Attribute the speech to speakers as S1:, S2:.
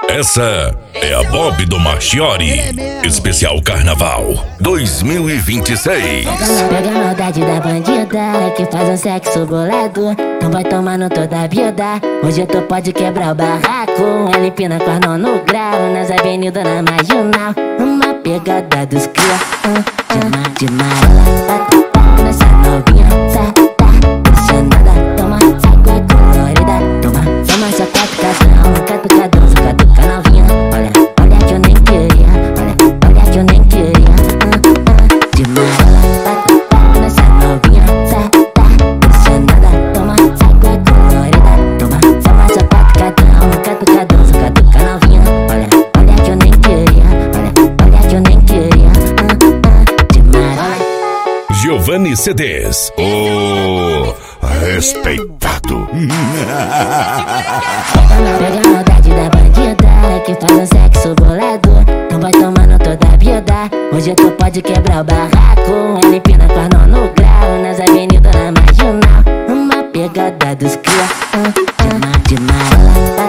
S1: Essa é a Bob do Marchiori, especial Carnaval 2026.
S2: Pega a maldade da bandida que faz um sexo bolado. Então vai tomando toda a vida. Hoje tu pode quebrar o barraco. Ela empina com as mãos no grau nas avenidas na marginal. Uma pegada dos cria de marola. Nessa novinha apaixonada. Toma, sai com a colorida. Toma só quatro casão, catucadão, catuca novinha. Olha que eu nem queria. Olha que eu nem queria. De marola, nessa novinha apaixonada. Toma, sai com a colorida. Toma só quatro catucadão, catuca novinha. Olha que eu nem queria. Olha que eu nem queria. De marola.
S1: Giovanni CDs, o respeitado.
S2: Pega a maldade da bandida que faz um sexo bolado. Então vai tomando toda a vida. Hoje tu pode quebrar o barraco. Ela empina com as mãos no grau nas avenidas na marginal. Uma pegada dos cria de marola.